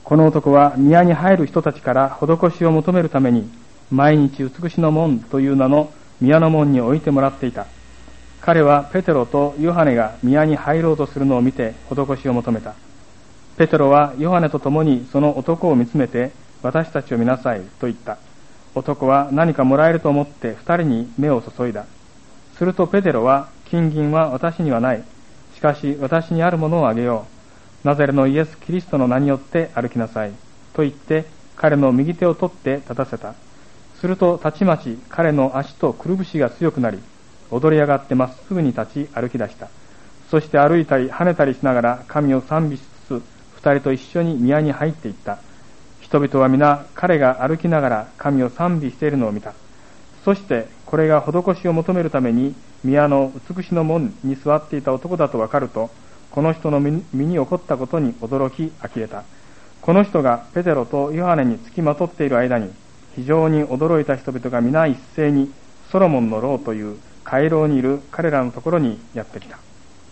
この男は宮に入る人たちから施しを求めるために、毎日美しの門という名の宮の門に置いてもらっていた。彼はペテロとヨハネが宮に入ろうとするのを見て施しを求めた。ペテロはヨハネと共にその男を見つめて、私たちを見なさいと言った。男は何かもらえると思って二人に目を注いだ。するとペテロは、金銀は私にはない。しかし私にあるものをあげよう。ナザレのイエス・キリストの名によって歩きなさい。と言って彼の右手を取って立たせた。するとたちまち彼の足とくるぶしが強くなり、踊り上がってまっすぐに立ち歩き出した。そして歩いたり跳ねたりしながら神を賛美しつつ、二人と一緒に宮に入っていった。人々は皆彼が歩きながら神を賛美しているのを見た。そしてこれが施しを求めるために宮の美しの門に座っていた男だとわかると、この人の身に起こったことに驚き呆れた。この人がペテロとヨハネにつきまとっている間に、非常に驚いた人々が皆一斉にソロモンの牢という回廊にいる彼らのところにやってきた。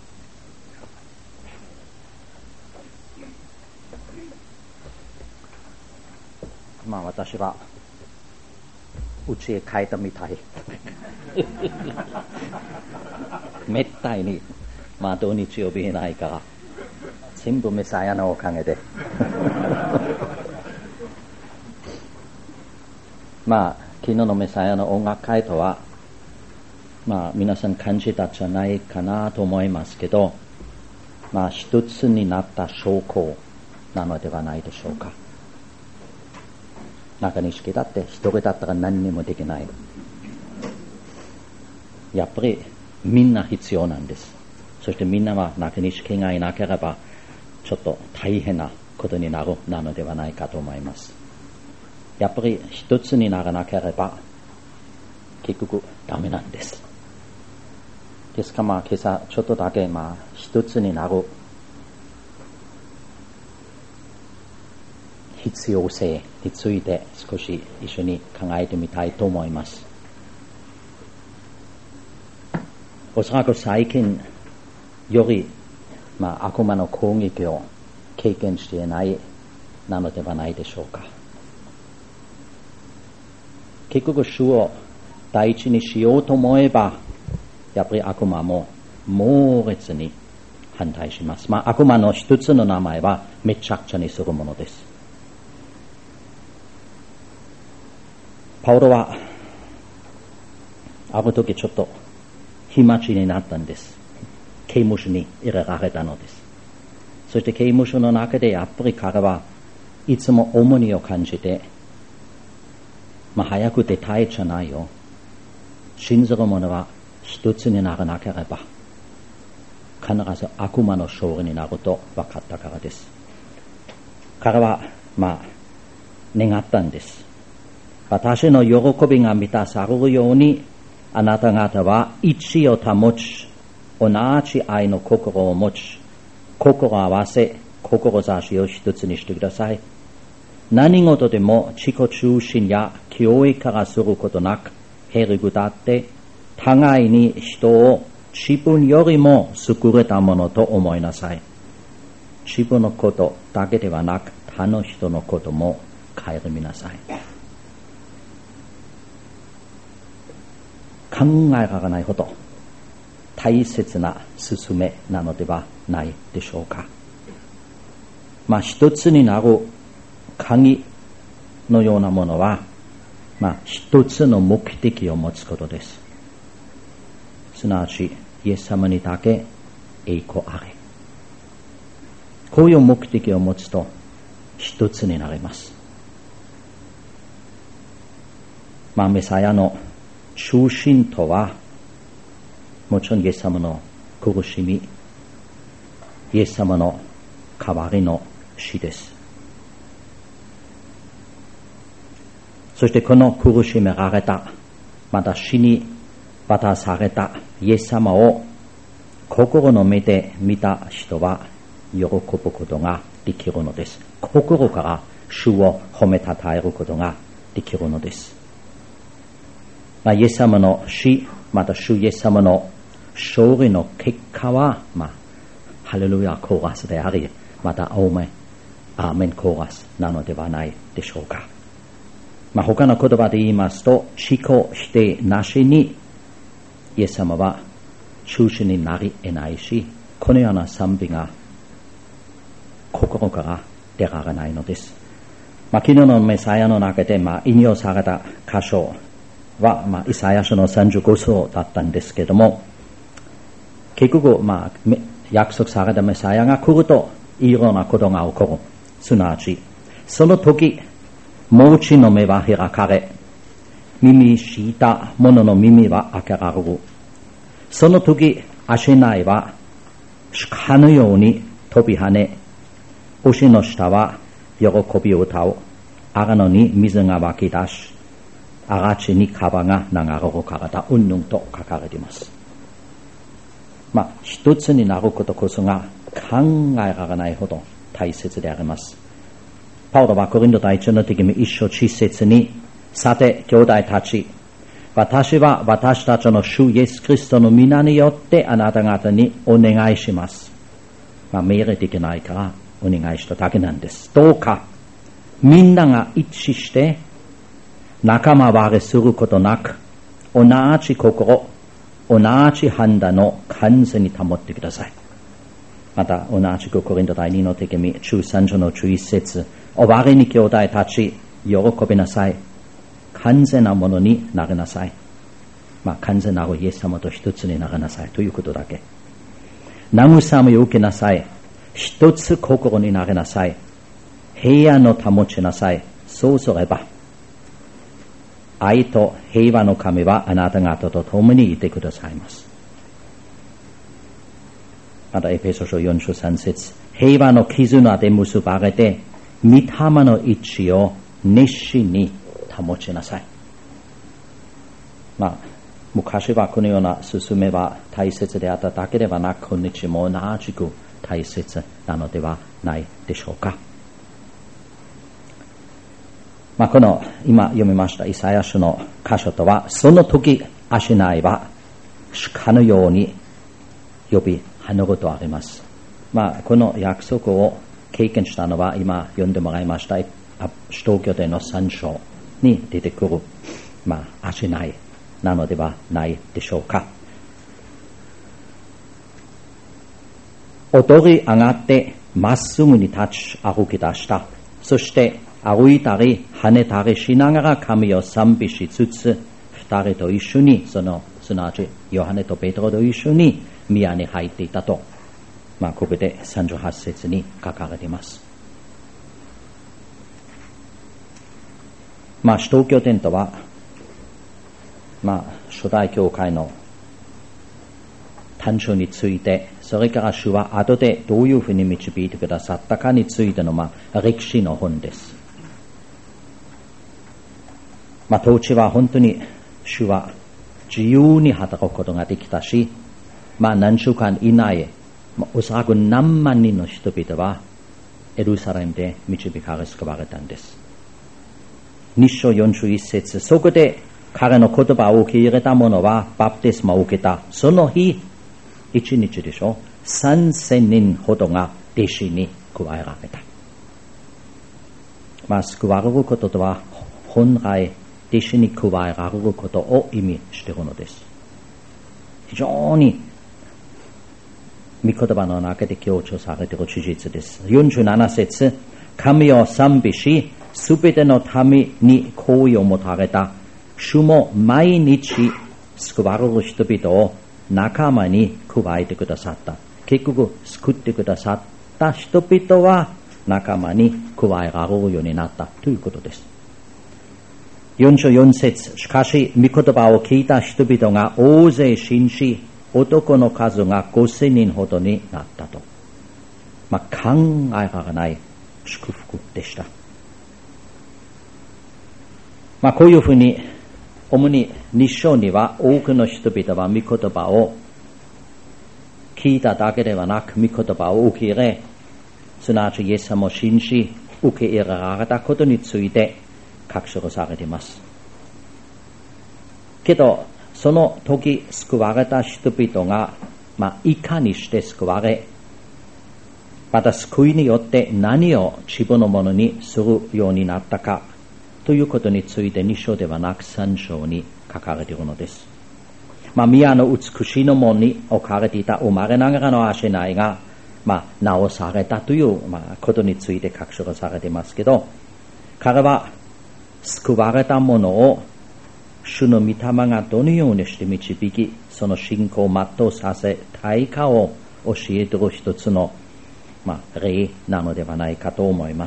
私は家へ帰ったみたいめったに土日曜日いないから全部メサヤのおかげで昨日のメサヤの音楽会とは皆さん感じたんじゃないかなと思いますけど、一つになった証拠なのではないでしょうか。中西家だって一人だったら何にもできない。やっぱりみんな必要なんです。そしてみんなは中西家がいなければちょっと大変なことになるのではないかと思います。やっぱり一つにならなければ結局ダメなんです。ですから今朝ちょっとだけ一つになる必要性について少し一緒に考えてみたいと思います。おそらく最近より悪魔の攻撃を経験していないなのではないでしょうか。結局主を第一にしようと思えばやっぱり悪魔も猛烈に反対します。悪魔の一つの名前はめちゃくちゃにするものです。パウロはある時ちょっと日待ちになったんです。刑務所に入れられたのです。そして刑務所の中でやっぱり彼はいつも重荷を感じて、早く出たいじゃないよ。信ずる者は一つにならなければ必ず悪魔の勝利になると分かったからです。彼は願ったんです。私の喜びが満たされるようにあなた方は一致を保ち、同じ愛の心を持ち、心合わせ、志を一つにしてください。何事でも自己中心や気負いからすることなく、へりくだって互いに人を自分よりも優れたものと思いなさい。自分のことだけではなく他の人のことも顧みなさい。考えられないほど大切な勧めなのではないでしょうか。一つになる鍵のようなものは、一つの目的を持つことです。すなわちイエス様にだけ栄光あれ。こういう目的を持つと一つになります。メサヤの中心とはもちろんイエス様の苦しみ、イエス様の代わりの死です。そしてこの苦しめられた、また死に渡されたイエス様を心の目で見た人は喜ぶことができるのです。心から主を褒めたたえることができるのです。イエス様の死、また主イエス様の勝利の結果は、ハレルヤコーラスであり、またアアーメンコーラスなのではないでしょうか。他の言葉で言いますと、思考否定なしにイエス様は中心になり得ないし、このような賛美が心から出られないのです。昨日のメサヤの中で、引用された箇所は、イサヤ書の35章だったんですけども、結局、約束されたメサヤが来るといろんなことが起こる。すなわち、その時、盲地の目は開かれ、耳敷いた者の耳は開けられる。その時、足苗は鹿のように飛び跳ね、牛の下は喜び歌う。荒野に水が湧き出し、荒地に川が流れるからだ。うんぬんと書かれています。一つになることこそが考えられないほど大切であります。パウロはコリント第一の手紙1章10節に、さて兄弟たち、私は私たちの主イエスキリストの皆によってあなた方にお願いします。命令できないからお願いしただけなんです。どうかみんなが一致して仲間割れすることなく、同じ心、同じ判断を完全に保ってください。また同じくコリント第2の手紙13章の11節、お我に兄弟たち、喜びなさい。完全なものになりなさい。完全なるイエス様と一つになりなさいということだけ。慰めを受けなさい。一つ心になりなさい。平安を保ちなさい。そうすれば、愛と平和の神はあなた方と共にいてくださいます。またエペソ書4章3節、平和の絆で結ばれて、御霊の一致を熱心に保ちなさい。昔はこのような勧めは大切であっただけではなく、今日も同じく大切なのではないでしょうか。この今読みましたイサヤ書の箇所とは、その時足苗は鹿のように呼び跳ねるとあります。この約束を経験したのは今読んでもらいました使徒行伝の3章に出てくる足苗なのではないでしょうか。踊り上がってまっすぐに立ち歩き出した。そして歩いたり跳ねたりしながら神を賛美しつつ、二人と一緒に、すなわちヨハネとペテロと一緒に宮に入っていたと、ここで38節に書かれています。使徒行伝とは、初代教会の誕生について、それから主は後でどういうふうに導いてくださったかについての歴史の本です。当時は本当に主は自由に働くことができたし、何週間以内、おそらく何万人の人々はエルサレムで導かれ救われたんです。2章41節、そこで彼の言葉を受け入れた者はバプテスマを受けた。その日、1日でしょ、3000人ほどが弟子に加えられた。救われることとは本来弟子に加えられることを意味しているのです。非常に御言葉の中で強調されている事実です。47節、神を賛美し、すべての民に好意を持たれた。主も毎日救われる人々を仲間に加えてくださった。結局救ってくださった人々は仲間に加えられるようになったということです。44節、しかし御言葉を聞いた人々が大勢信じ、男の数が5000人ほどになったと。考えられない祝福でした。こういうふうに主に2章には多くの人々は御言葉を聞いただけではなく、御言葉を受け入れ、すなわちイエス様を信じ受け入れられたことについて書き記されています。けどその時救われた人々が、いかにして救われ、 また救いによって何を自分のものにするようになったかということについて2章ではなく3章に書かれているのです。宮の美しいの門に置かれていた生まれながらのアシナイが、直されたという、ことについて確証がされていますけど、彼は救われたものを主の御霊がどのようにして導き、その信仰を全うさせ、対価を教えている一つの、例なのではないかと思います。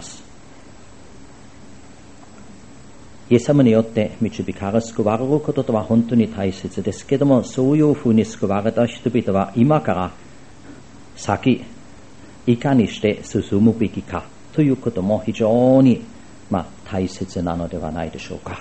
イエス様によって導かれ救われることとは本当に大切ですけども、そういうふうに救われた人々は今から先いかにして進むべきかということも非常に大切なのではないでしょうか。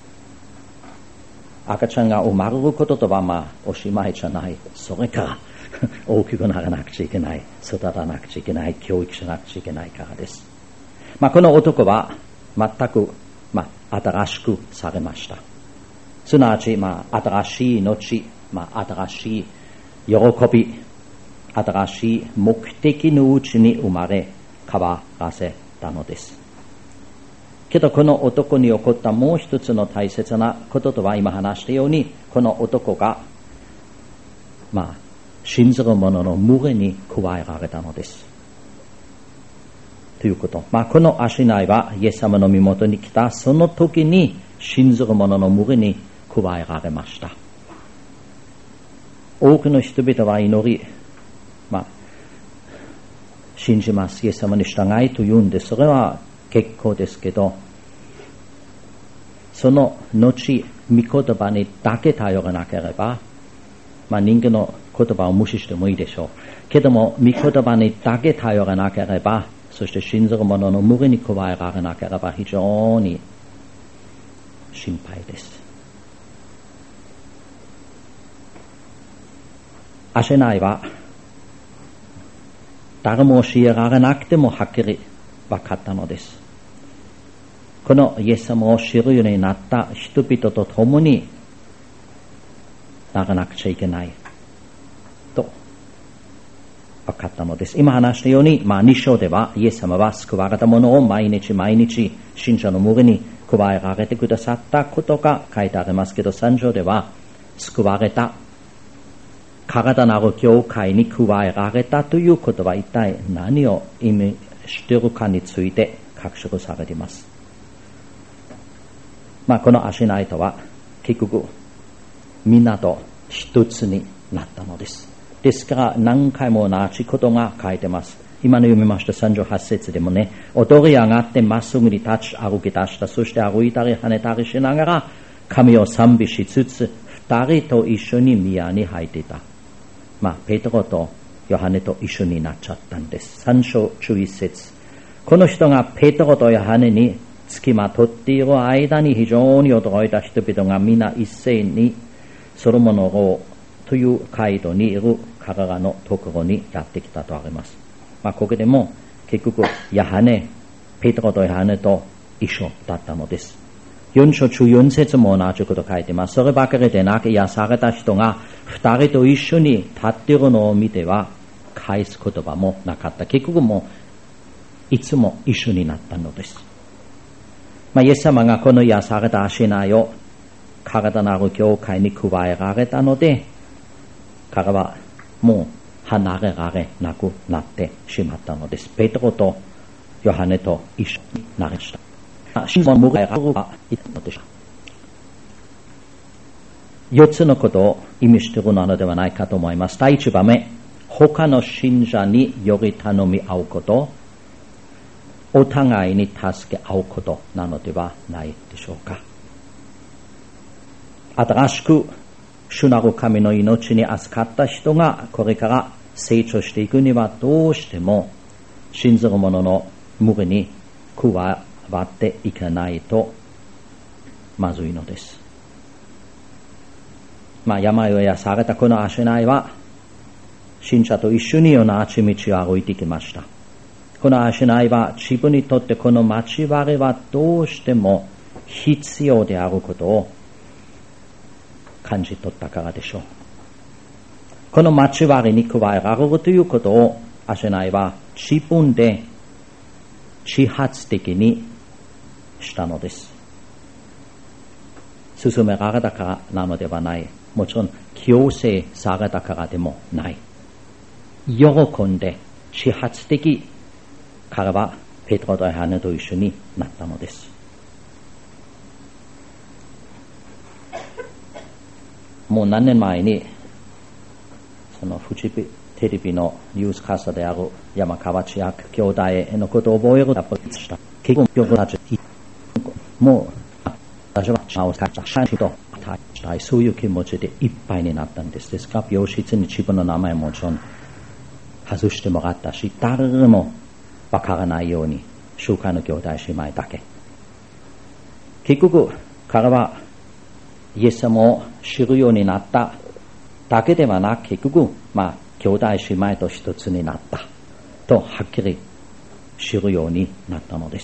赤ちゃんが生まれることとはおしまいじゃない。それから大きくならなくちゃいけない、育たなくちゃいけない、教育しなくちゃいけないからです。この男は全く新しくされました。すなわち新しい命、新しい喜び、新しい目的のうちに生まれ変わらせたのです。けどこの男に起こったもう一つの大切なこととは、今話したようにこの男が信ずる者の群れに加えられたのですということ。このアシナイはイエス様の身元に来たその時に信ずる者の群れに加えられました。多くの人々は祈り、信じます、イエス様に従いと言うんで、それは結構ですけど、その後御言葉にだけ頼らなければ、人間の言葉を無視してもいいでしょうけども、御言葉にだけ頼らなければ、そして信ずる者の群れに加えられなければ非常に心配です。アシナイは誰も教えられなくてもはっきり分かったのです。このイエス様を知るようになった人々と共にならなくちゃいけないと分かったのです。今話したように、2章ではイエス様は救われたものを毎日毎日信者の群れに加えられてくださったことが書いてありますけど、3章では救われた体なる教会に加えられたということは一体何を意味しているかについて確証されています。このアシナイとは結局皆と一つになったのです。ですから何回も同じことが書いてます。今の読みました38節でもね、踊り上がってまっすぐに立ち歩き出した。そして歩いたり跳ねたりしながら神を賛美しつつ二人と一緒に宮に入っていた。ペテロとヨハネと一緒になっちゃったんです。3章11節。この人がペテロとヨハネに付きまとっている間に非常に驚いた人々が皆一斉にソロモンの王という街道にいる彼らのところにやってきたとあります。ここでも結局ペテロとヨハネと一緒だったのです。4章14節も同じこと書いてます。そればかりでなく、癒された人が二人と一緒に立っているのを見ては返す言葉もなかった。結局もういつも一緒になったのです。イエス様がこの癒されたアシナイを体なる教会に加えられたので、彼はもう離れられなくなってしまったのです。ペテロとヨハネと一緒になりました。信仰の向かいがいたのでした。4つのことを意味しているのではないかと思います。第1番目、他の信者により頼み合うこと、お互いに助け合うことなのではないでしょうか。新しく主なる神の命に預かった人がこれから成長していくにはどうしても信ずる者の群れに加わっていかないとまずいのです。病を癒されたこのアシナイは信者と一緒に同じ道を歩いてきました。このアシナイは自分にとってこの交わりはどうしても必要であることを感じ取ったからでしょう。この交わりに加えられるということをアシナイは自分で自発的にしたのです。勧められたからなのではない。もちろん強制されたからでもない。喜んで自発的彼はペテロとヨハネと一緒になったのです。もう何年前にそのフジテレビのニュースキャスターである山川千秋兄弟のことを覚えるとした。結局たちもう私はそういう気持ちでいっぱいになったんです。ですから病室に自分の名前もちろん外してもらったし、誰もわからないように集会の兄弟姉妹だけ。結局彼はイエス様を知るようになっただけではなく、結局兄弟姉妹と一つになったとはっきり知るようになったのです。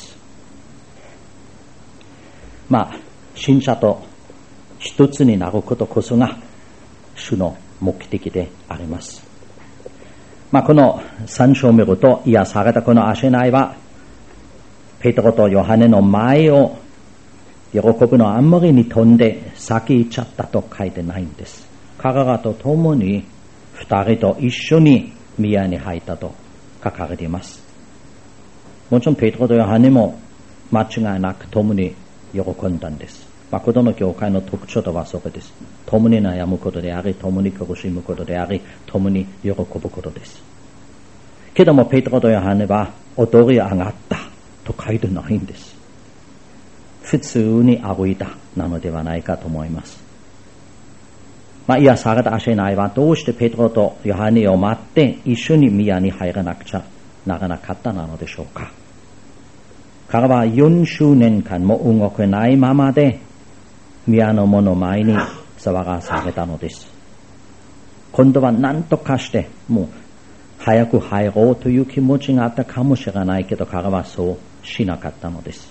信者と一つになることこそが主の目的であります。この3章を見ると、癒されたこのアシェナイはペテロとヨハネの前を喜ぶのあんまりに飛んで先行っちゃったと書いてないんです。彼らと共に2人と一緒に宮に入ったと書かれています。もちろんペテロとヨハネも間違いなく共に喜んだんです。誠の教会の特徴とはそれです。共に悩むことであり、共に苦しむことであり、共に喜ぶことです。けどもペテロとヨハネは踊り上がったと書いてないんです。普通に歩いたなのではないかと思います。癒されたアシェナイはどうしてペテロとヨハネを待って一緒に宮に入らなくちゃならなかったなのでしょうか。彼は40年間も動けないままで宮の門の前に騒がされたのです。今度は何とかしてもう早く入ろうという気持ちがあったかもしれないけど、彼はそうしなかったのです。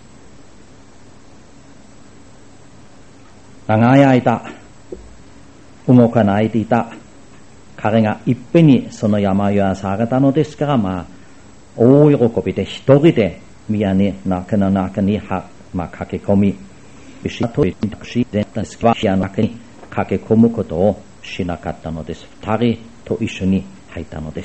長い間動かないでいた彼がいっぺんにその病をされたのですから、大喜びで一人で宮の中に駆け込み、宮の中に駆け込むことをしなかったのです。二人と一緒に入ったのです。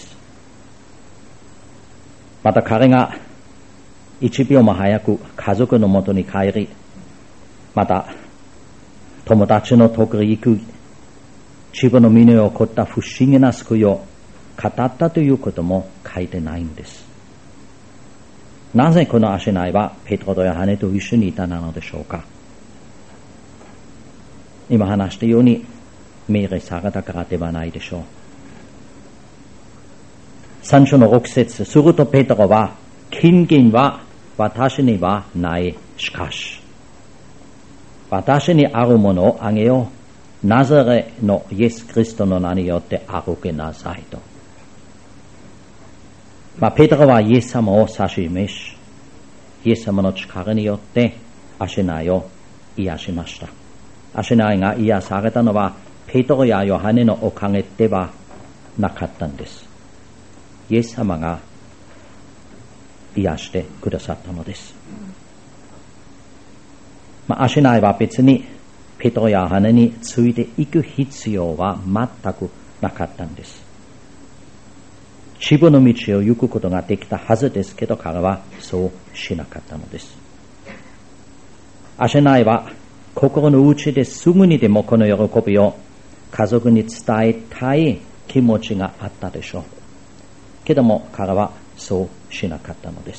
また彼が1秒も早く家族のもとに帰り、また友達のところに行く、自分の身に起こった不思議な救いを語ったということも書いてないんです。なぜこのアシェナイはペテロとヨハネと一緒にいたなのでしょうか。今話したように命令されたからではないでしょう。3章の6節、するとペテロは、金銀は私にはない。しかし私にあるものをあげよう。ナザレのイエス・キリストの名によって歩けなさいと。ペテロはイエス様を指し示し、イエス様の力によってアシェナイを癒しました。アシェナイが癒されたのはペテロやヨハネのおかげではなかったんです。イエス様が癒してくださったのです。アシェナイは別にペテロやヨハネについていく必要は全くなかったんです。自分の道を行くことができたはずですけど、彼はそうしなかったのです。アシェナイは心の内ですぐにでもこの喜びを家族に伝えたい気持ちがあったでしょう。けども彼はそうしなかったのです。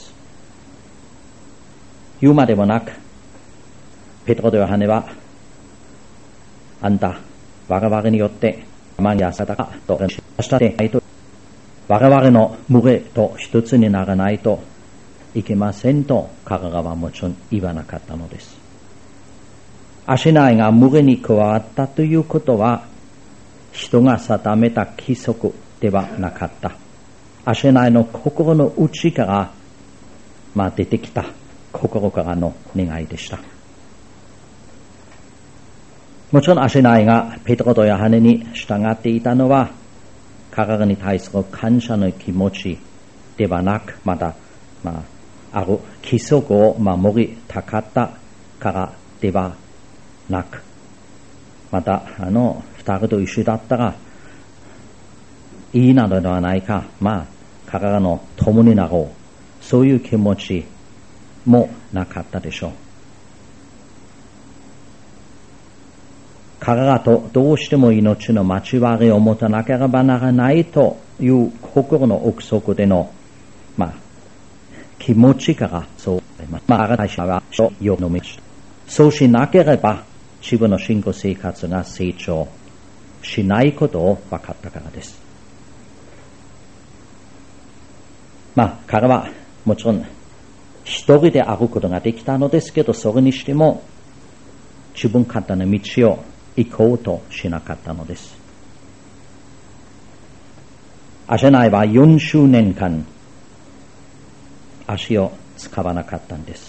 言うまでもなく、ペテロとヨハネは、あんた、我々によって満やされたかとしたでないと、我々の群れと一つにならないといけませんと彼らはもちろん言わなかったのです。アシェナイが群れに加わったということは、人が定めた規則ではなかった。アシェナイの心の内から、出てきた心からの願いでした。もちろんアシェナイがペテロとヨハネに従っていたのは、彼らに対する感謝の気持ちではなく、また、ある規則を守りたかったからではなく、また、二人と一緒だったら、いいなのではないか、彼らの友になろう。そういう気持ちもなかったでしょう。彼らとどうしても命の交わりを持たなければならないという心の奥底での、気持ちからそうなります。私はよくの道。そうしなければ自分の信仰生活が成長しないことを分かったからです。彼はもちろん一人で歩くことができたのですけど、それにしても自分勝手な道を行こうとしなかったのです。アシェナイは40年間足を使わなかったんです。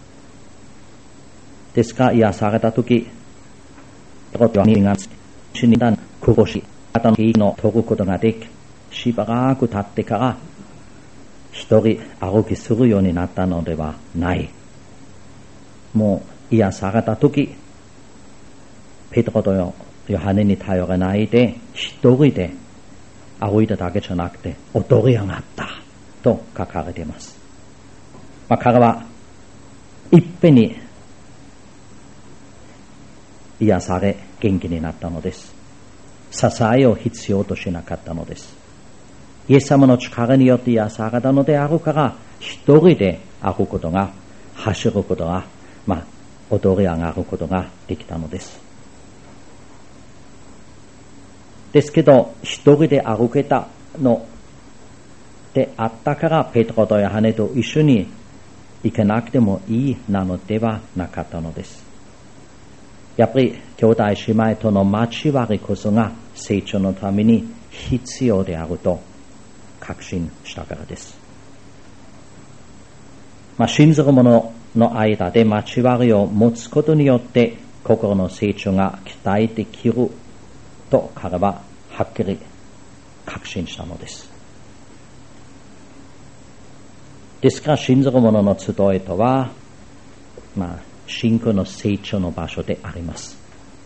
ですから癒されたとき、2月死にだん苦しい肩の息を取ることができ、しばらく経ってから一人歩きするようになったのではない。もう癒されたとき、ペトロとヨハネに頼らないで一人で歩いただけじゃなくて踊り上がったと書かれています。彼はいっぺんに癒され元気になったのです。支えを必要としなかったのです。イエス様の力によって癒されたのであるから、一人で歩くことが、走ることが、踊り上がることができたのです。ですけど、一人で歩けたのであったから、ペトロとヨハネと一緒に行かなくてもいいなのではなかったのです。やっぱり兄弟姉妹との交わりこそが成長のために必要であると確信したからです。信ずる者の間で交わりを持つことによって心の成長が期待できると彼ははっきり確信したのです。ですから信ずる者の集いとは、信仰の成長の場所であります。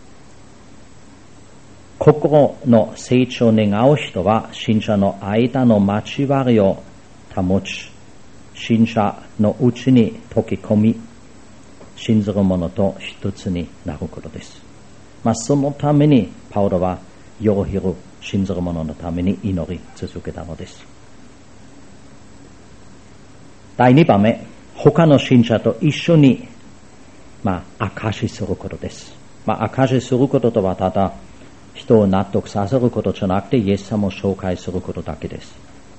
心の成長を願う人は信者の間の交わりを保ち、信者のうちに溶け込み、信ずる者と一つになることです。そのためにパウロは世を広信ずる者のために祈り続けたのです。第2番目、他の信者と一緒に証しすることです。証しすることとはただ人を納得させることじゃなくて、イエス様を紹介することだけです。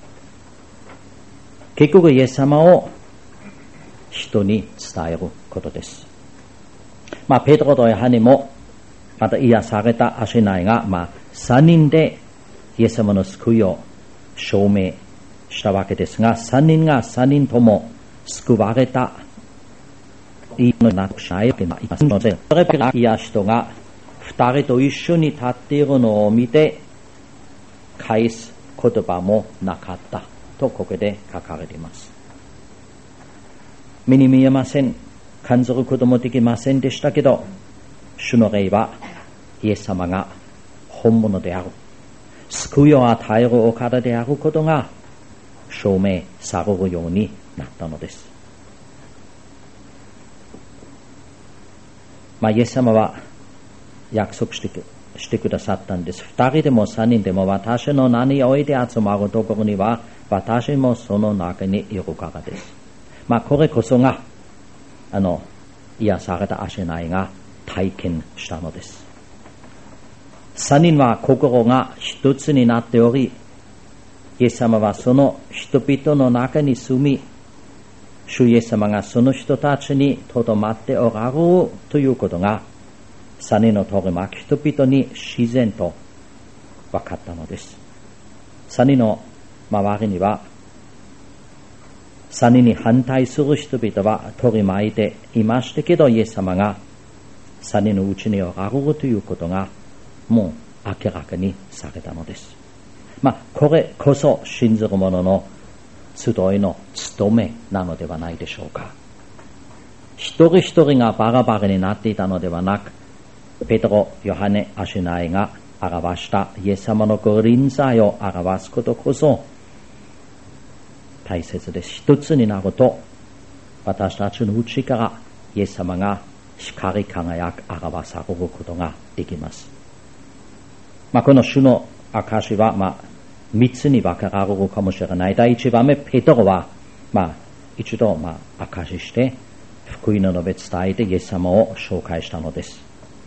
結局イエス様を人に伝えることです。ペトロとヨハネもまた癒されたアシェナイが3人でイエス様の救いを証明したわけですが、3人が3人とも救われたいいのになくしないわけがいますので、それから癒し人が2人と一緒に立っているのを見て返す言葉もなかったとここで書かれています。目に見えません、感じることもできませんでしたけど、主の霊はイエス様が本物である、救いを与えるお方であることが証明されるようになったのです。イエス様は約束してくださったんです。2人でも3人でも私の名において集まるところには私もその中にいるからです。これこそが癒されたアシェナイが体験したのです。3人は心が一つになっており、イエス様はその人々の中に住み、主イエス様がその人たちにとどまっておられるということが3人の取り巻く人々に自然と分かったのです。3人の周りには3人に反対する人々は取り巻いていましたけど、イエス様が3人のうちにおられるということがもう明らかにされたのです。これこそ信ずる者の集いの務めなのではないでしょうか。一人一人がバラバラになっていたのではなく、ペテロ、ヨハネ、アシナイが表したイエス様のご臨在を表すことこそ大切です。一つになると、私たちの内からイエス様が光り輝く表されることができます。この主の証は、三つに分けられるかもしれない。第一番目、ペテロは、一度、証しして、福音の述べ伝えてイエス様を紹介したのです。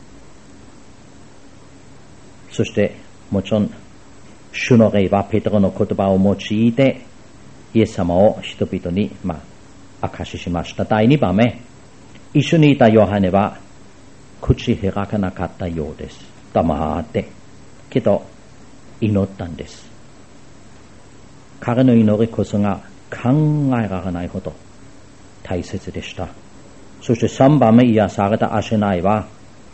そして、もちろん、主の霊はペテロの言葉を用いて、イエス様を人々に、証ししました。第二番目、一緒にいたヨハネは、口開かなかったようです。黙って。けど、祈ったんです。彼の祈りこそが考えられないほど大切でした。そして3番目、癒されたアシナイは、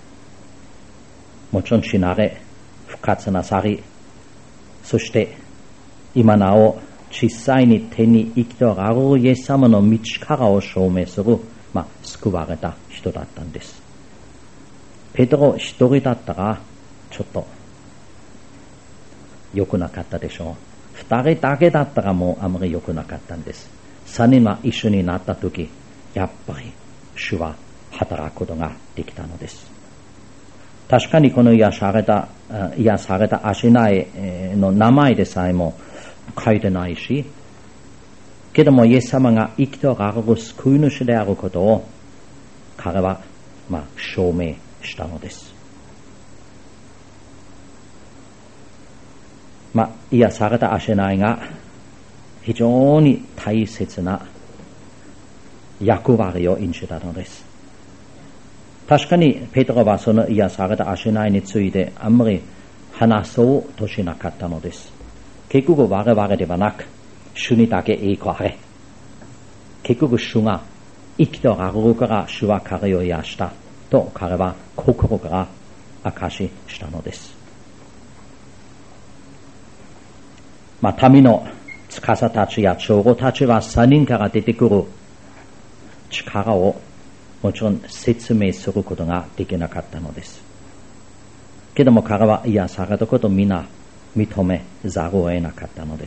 もちろん死なれ、復活なさり、そして今なお実際に手に生きておられるイエス様の道からを証明する、救われた人だったんです。ペテロ一人だったらちょっと良くなかったでしょう。二人だけだったらもうあまり良くなかったんです。三人は一緒になったとき、やっぱり主は働くことができたのです。確かにこの癒されたアシナイの名前でさえも書いてないし、けどもイエス様が生きておられる救い主であることを彼は証明したのです。癒されたアシナイが非常に大切な役割を演じたのです。確かにペテロはその癒されたアシナイについてあんまり話そうとしなかったのです。結局我々ではなく主にだけ栄光あれ。結局主が生きておられるから主は彼を癒したと彼は心から証ししたのです。民の司たちや長老たちは3人から出てくる力をもちろん説明することができなかったのです。けども彼は癒されたことを皆認めざるを得なかったのです。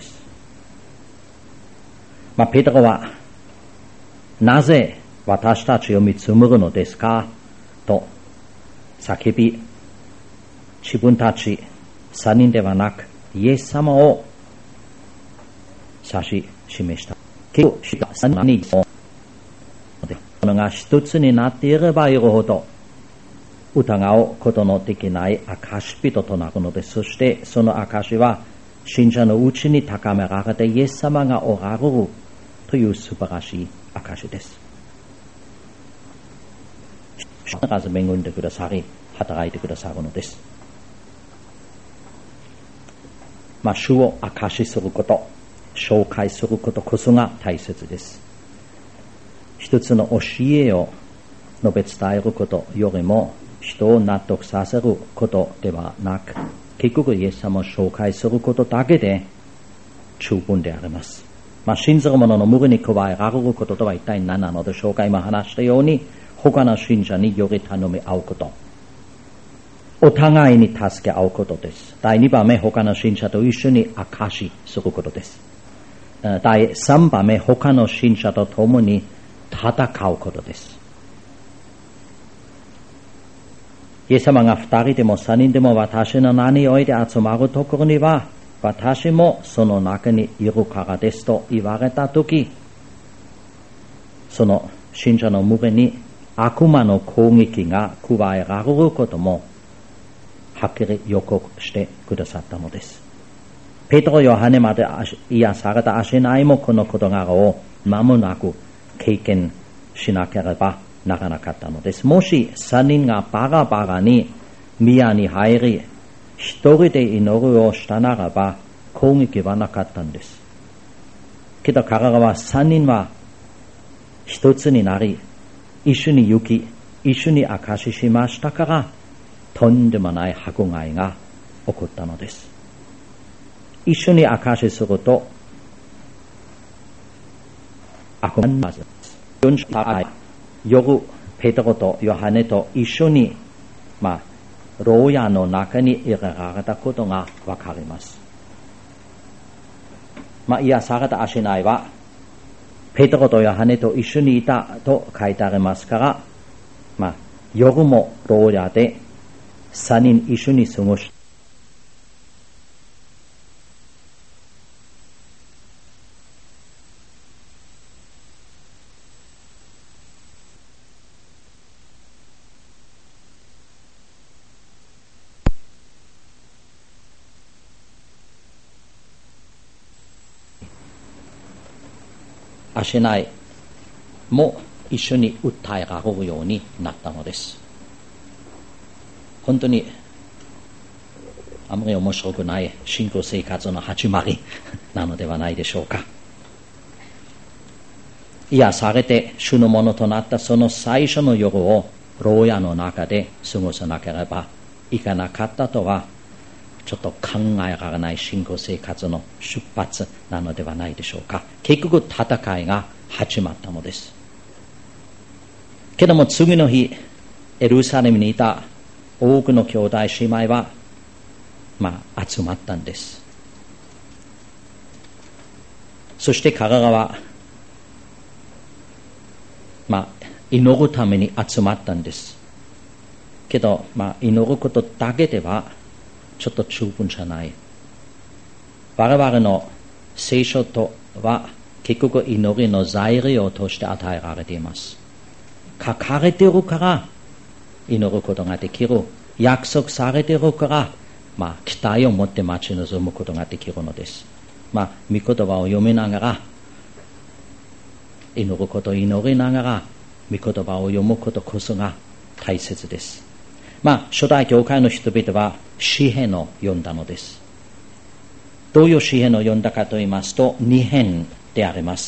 ペテロはなぜ私たちを見つめるのですかと叫び、自分たち3人ではなくイエス様を指し示した。結局3人のが一つになっていればいるほど疑うことのできない証人となるのです。そしてその証は信者のうちに高められてイエス様がおられるという素晴らしい証です。必ず恵んでくださり働いてくださるのです。主を証しすること、紹介することこそが大切です。一つの教えを述べ伝えることよりも人を納得させることではなく、結局イエス様を紹介することだけで十分であります。信ずる者の無理に加えられることとは一体何なのでしょうか。今話したように他の信者により頼み合うこと、お互いに助け合うことです。第2番目、他の信者と一緒に証しすることです。第3番目、他の信者と共に戦うことです。イエス様が2人でも3人でも私の名において集まるところには私もその中にいるからですと言われたとき、その信者の無理に悪魔の攻撃が加えられることもはっきり予告してくださったのです。ペテロ、ヨハネまで癒されたアシナイもこの事柄を間もなく経験しなければならなかったのです。もし3人がバラバラに宮に入り一人で祈りをしたならば攻撃はなかったんです。けど彼らは3人は一つになり一緒に行き一緒に証ししましたから、とんでもない迫害が起こったのです。一緒に証しすると悪魔まず夜ペテロとヨハネと一緒に牢屋の中に入れられたことがわかります。癒された足内はペテロとヨハネと一緒にいたと書いてありますから、夜も牢屋で3人一緒に過ごし足内も一緒に訴えられるようになったのです。本当にあまり面白くない信仰生活の始まりなのではないでしょうか。癒されて主のものとなったその最初の夜を牢屋の中で過ごさなければいけなかったとはちょっと考えられない信仰生活の出発なのではないでしょうか。結局戦いが始まったのです。けども次の日エルサレムにいた多くの兄弟姉妹は集まったんです。そして彼らは祈るために集まったんです。けど祈ることだけではちょっと十分じゃない。我々の聖書とは結局祈りの材料として与えられています。書かれているから祈ることができる。約束されているから期待を持って待ち望むことができるのです。御言葉を読みながら祈ることを祈りながら御言葉を読むことこそが大切です。初代教会の人々は詩篇を読んだのです。どういう詩篇を読んだかと言いますと2編であります。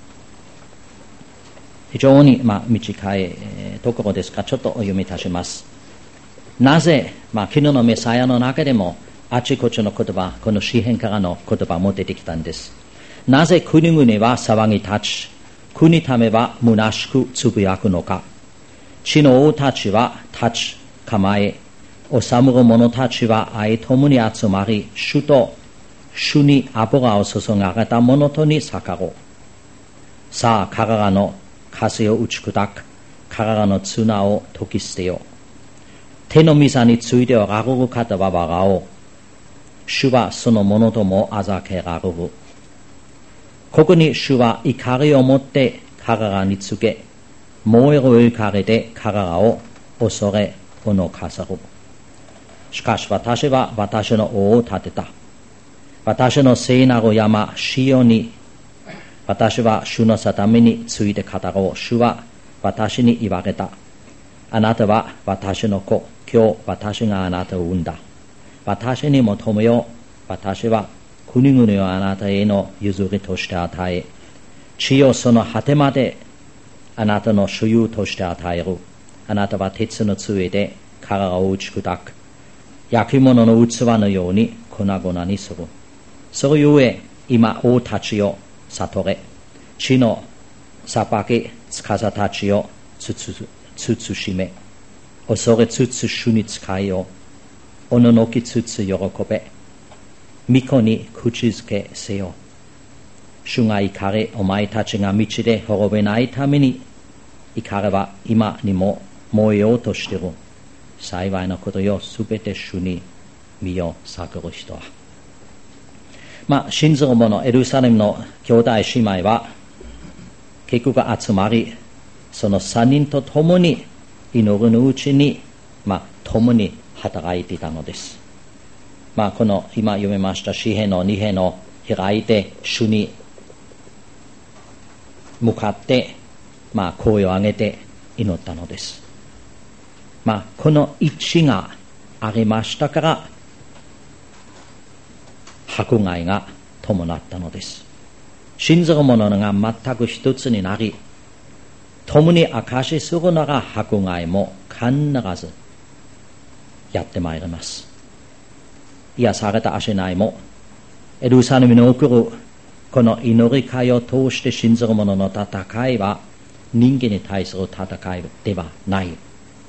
非常に短いところですがちょっとお読みいたします。なぜ、昨日のメサヤの中でもあちこちの言葉、この詩篇からの言葉も出てきたんです。なぜ国々は騒ぎ立ち、国民は虚しくつぶやくのか。地の王たちは立ち構え、治む者たちは愛ともに集まり、主に油を注がれた者とに逆ろう。さあ彼らの風を打ち砕く、彼らの綱を解き捨てよう。手の御座についておられる方は笑おう。主はその者ともあざけられる。ここに主は怒りを持って彼らに告げ、燃える怒りで彼らを恐れおのかさる。しかし私は私の王を立てた。私の聖なる山シオに私は主の定めについて語ろう。主は私に言われた。あなたは私の子。今日私があなたを産んだ。私に求めよう。私は国々をあなたへの譲りとして与え、地をその果てまであなたの所有として与える。あなたは鉄の杖で彼らを打ち砕く。焼き物の器のように粉々にする。それゆえ今王たちを悟れ。地の裁き司たちを慎め。恐れつつ主に仕えよ。おののきつつ喜べ。御子に口づけせよ。主が怒れ、お前たちが道で滅べないために、怒れは今にも燃えようとしている。幸いなことよ、すべて主に身を探る人は。信ずる者エルサレムの兄弟姉妹は結局集まり、その3人と共に祈るのうちに、共に働いていたのです。この今読みました詩篇の2編を開いて主に向かって声を上げて祈ったのです。この一致がありましたから迫害が伴ったのです。信ずる者が全く一つになり共に証しするなら迫害も必ずやってまいります。癒された足内もエルサレムに送るこの祈り会を通して信ずる者の戦いは人間に対する戦いではない。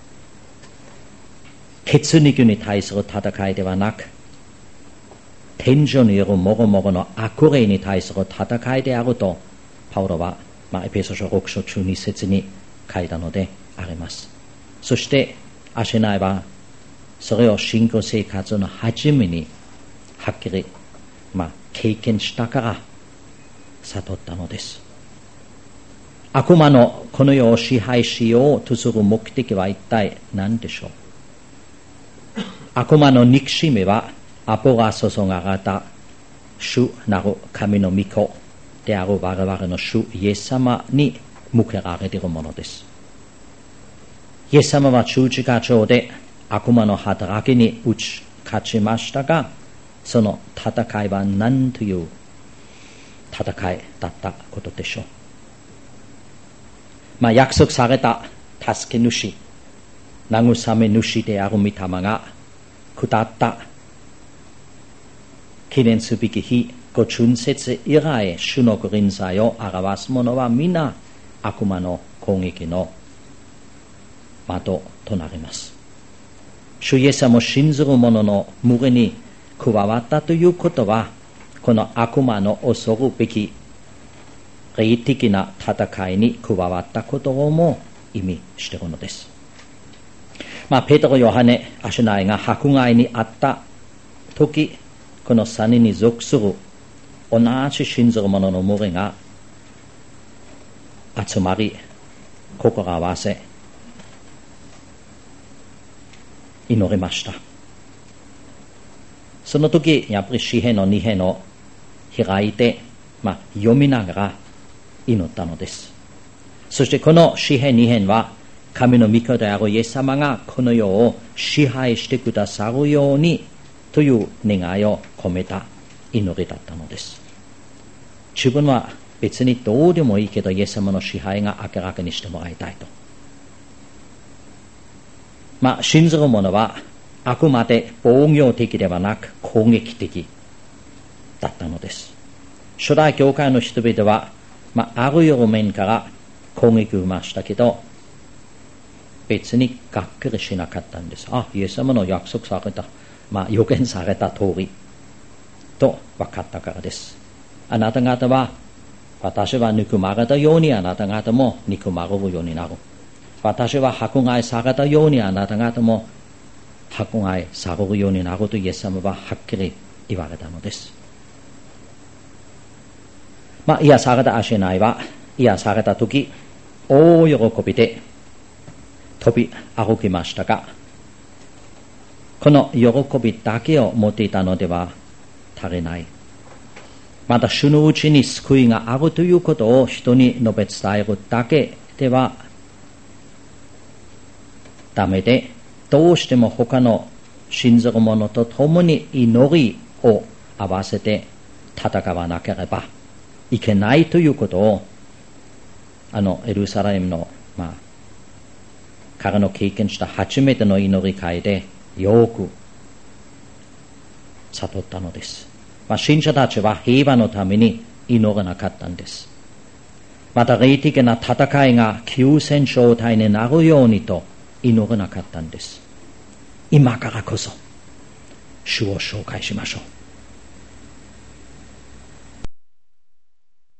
血肉に対する戦いではなく、天上にいるもろもろの悪霊に対する戦いであると、パウロは、エペソ書6章12節に書いたのであります。そして、アシナイは、それを信仰生活の初めに、はっきり、経験したから悟ったのです。悪魔のこの世を支配しようとする目的は一体何でしょう。悪魔の憎しみはアポが注がれた主なる神の御子である我々の主イエス様に向けられているものです。イエス様は十字架上で悪魔の働きに打ち勝ちましたが、その戦いは何という戦いだったことでしょう。約束された助け主、慰め主である御霊が下った記念すべき日、ご春節以来主の臨在を表す者は皆悪魔の攻撃の的となります。主イエス様を信ずる者の群れに加わったということは、この悪魔の恐るべき霊的な戦いに加わったことをも意味しているのです。ペテロ、ヨハネ、アシナイが迫害にあった時、この3人に属する同じ信ずる者の群れが集まり、心を合わせ祈りました。その時、やっぱり詩篇の2編を開いて、読みながら祈ったのです。そしてこの詩篇2編は、神の御子であるイエス様がこの世を支配してくださるようにという願いを込めた祈りだったのです。自分は別にどうでもいいけど、イエス様の支配が明らかにしてもらいたいと。信ずる者はあくまで防御的ではなく攻撃的だったのです。初代教会の人々は、あるよう面から攻撃を受けましたけど、別にがっかりしなかったんです。イエス様の約束された、予言された通りと分かったからです。あなた方は、私は憎まれたようにあなた方も憎まれるようになる。私は迫害されたようにあなた方も迫害されるようになるとイエス様ははっきり言われたのです。癒されたアシナイは癒されたとき大喜びで飛び歩きましたが、この喜びだけを持っていたのでは足りない。また主のうちに救いがあるということを人に述べ伝えるだけではダメで、どうしても他の信ずる者と共に祈りを合わせて戦わなければいけないということを、エルサレムの彼の経験した初めての祈り会でよく悟ったのです。信者たちは平和のために祈らなかったんです。また霊的な戦いが休戦状態になるようにと祈らなかったんです。今からこそ主を紹介しましょう。